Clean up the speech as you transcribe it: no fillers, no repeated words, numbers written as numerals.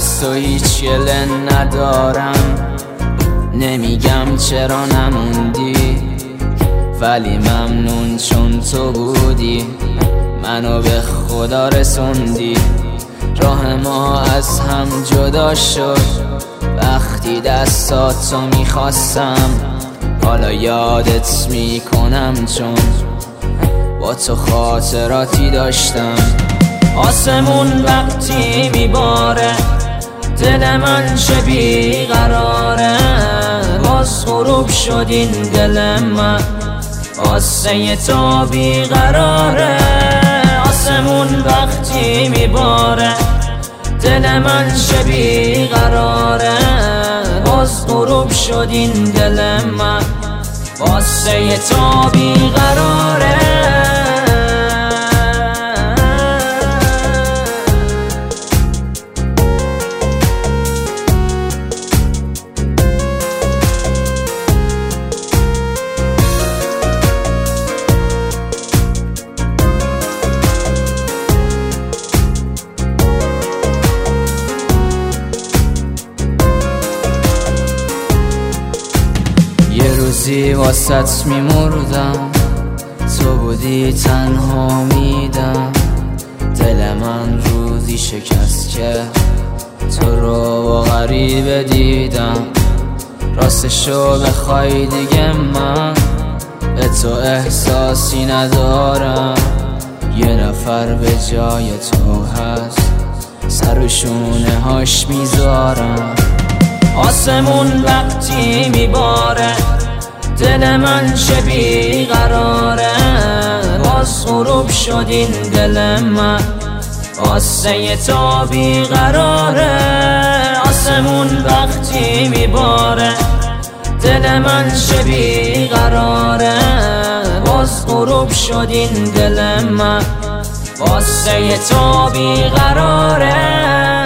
از تو هیچ گله ندارم، نمیگم چرا نموندی، ولی ممنون چون تو بودی، منو به خدا رسوندی. راه ما از هم جدا شد وقتی دستاتو میخواستم، حالا یادت میکنم چون با تو خاطراتی داشتم. آسمون وقتی میباره دل من چه بیقراره، باز غروب شد این دل من واسه تو بیقراره. آسمون وقتی میباره دل من چه بیقراره، باز غروب شد این دل من واسه تو بیقراره. روزی واسط میمردم، تو بودی تنها میدم، دل من روزی شکست که تو رو با غریبه دیدم. راستشو بخوای دیگه من به تو احساسی ندارم، یه نفر به جای تو هست سر و شونه هاش میذارم. آسمون وقتی میباره دل من چه بیقراره، باز غروب شد این دل من واسه تو بیقراره. آسمون وقتی میباره دل من چه بیقراره، باز غروب شد این دل من واسه تو بیقراره.